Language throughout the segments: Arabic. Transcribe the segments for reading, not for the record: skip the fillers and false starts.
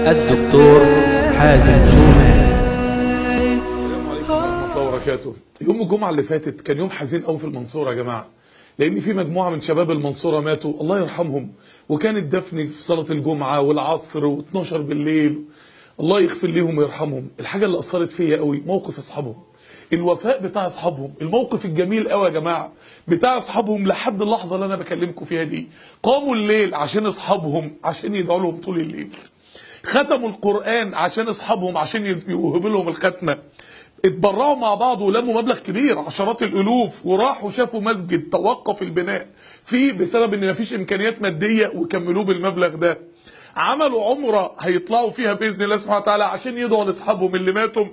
الدكتور حازم شومان. السلام عليكم ورحمة الله وبركاته. يوم الجمعة اللي فاتت كان يوم حزين قوي في المنصورة يا جماعة، لأن في مجموعة من شباب المنصورة ماتوا الله يرحمهم، وكان الدفن في صلاة الجمعة والعصر و12 بالليل. الله يغفر لهم ويرحمهم. الحاجة اللي أثرت فيا قوي موقف أصحابهم، الوفاء بتاع أصحابهم، الموقف الجميل قوي يا جماعة بتاع أصحابهم. لحد اللحظة اللي أنا بكلمكم فيها دي قاموا الليل عشان أصحابهم، عشان يدعوا لهم طول الليل. ختموا القرآن عشان أصحابهم، عشان يوهبوا لهم الختمة. اتبرعوا مع بعض ولموا مبلغ كبير عشرات الالوف، وراحوا شافوا مسجد توقف البناء فيه بسبب ان مفيش امكانيات ماديه وكملوه بالمبلغ ده. عملوا عمره هيطلعوا فيها باذن الله سبحانه وتعالى عشان يدعوا لاصحابهم اللي ماتوا،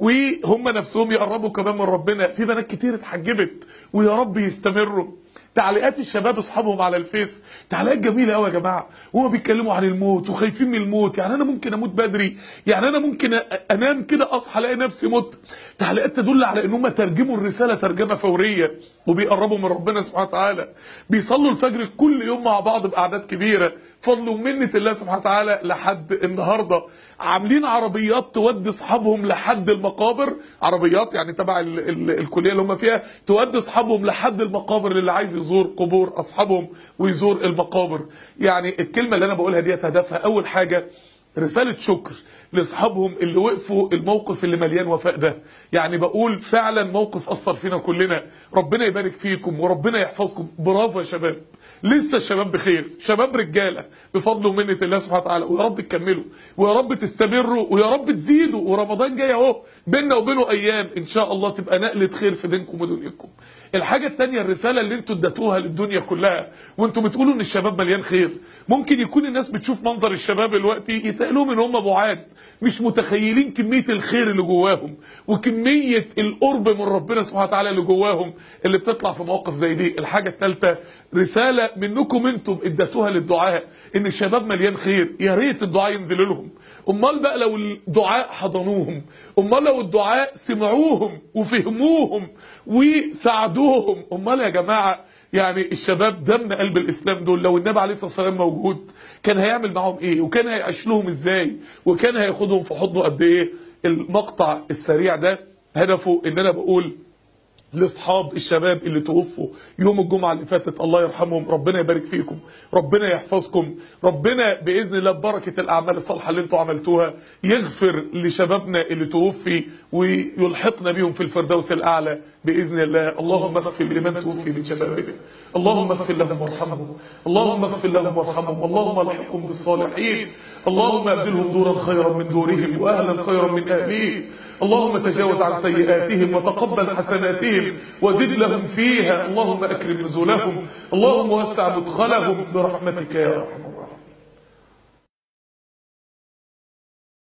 وهم نفسهم يقربوا كمان من ربنا. في بنات كتير اتحجبت ويا رب يستمروا. تعليقات الشباب اصحابهم على الفيس تعليقات جميله قوي يا جماعه، وهم بيتكلموا عن الموت وخايفين من الموت. يعني انا ممكن اموت بدري، يعني انا ممكن انام كده اصحى الاقي نفسي مت. تعليقات تدل على ان هم ترجموا الرساله ترجمه فوريه وبيقربوا من ربنا سبحانه وتعالى. بيصلوا الفجر كل يوم مع بعض باعداد كبيره، فضل ومنه الله سبحانه وتعالى. لحد النهارده عاملين عربيات تودي اصحابهم لحد المقابر، عربيات يعني تبع الكليه اللي هم فيها، تودي اصحابهم لحد المقابر للي عايز يزور قبور اصحابهم ويزور المقابر. يعني الكلمه اللي انا بقولها ديت هدفها اول حاجه رسالة شكر لاصحابهم اللي وقفوا الموقف اللي مليان وفاء ده. يعني بقول فعلا موقف اثر فينا كلنا. ربنا يبارك فيكم وربنا يحفظكم. برافو يا شباب، لسه الشباب بخير، شباب رجاله بفضل ومنه الله سبحانه وتعالى. ويا رب تكملوا ويا رب تستمروا ويا رب تزيدوا، ورمضان جاي اهو بيننا وبينه ايام ان شاء الله تبقى نقله خير في دينكم ودنياكم. الحاجه الثانيه الرساله اللي انتوا اديتوها للدنيا كلها، وانتوا بتقولوا ان الشباب مليان خير. ممكن يكون الناس بتشوف منظر الشباب دلوقتي يتقالهم ان هم بعاد، مش متخيلين كميه الخير اللي جواهم وكميه القرب من ربنا سبحانه وتعالى اللي جواهم اللي بتطلع في مواقف زي دي. الحاجه الثالثه رساله منكم انتم اديتوها للدعاء ان الشباب مليان خير، يا ريت الدعاء ينزل لهم. امال بقى لو الدعاء حضنوهم، امال لو الدعاء سمعوهم وفهموهم وساعدوهم، امال يا جماعه يعني الشباب دم قلب الاسلام دول لو النبي عليه الصلاه والسلام موجود كان هيعمل معاهم ايه، وكان هيعيش لهم ازاي، وكان هياخدهم في حضنه قد ايه. المقطع السريع ده هدفه ان انا بقول لاصحاب الشباب اللي توفوا يوم الجمعه اللي فاتت الله يرحمهم، ربنا يبارك فيكم، ربنا يحفظكم، ربنا باذن الله ببركه الاعمال الصالحه اللي انتم عملتوها يغفر لشبابنا اللي توفي ويلحقنا بيهم في الفردوس الاعلى باذن الله. اللهم اغفر لمن توفي من شبابنا، اللهم اغفر لهم وارحمهم، اللهم اغفر لهم وارحمهم، اللهم الحقهم بالصالحين، اللهم ابدلهم دورا خيرا من دورهم واهلا خيرا من اهلهم، اللهم تجاوز عن سيئاتهم وتقبل حسناتهم وزد لهم فيها، اللهم اكرم نزلهم، اللهم وسع مدخلهم برحمتك يا ارحم.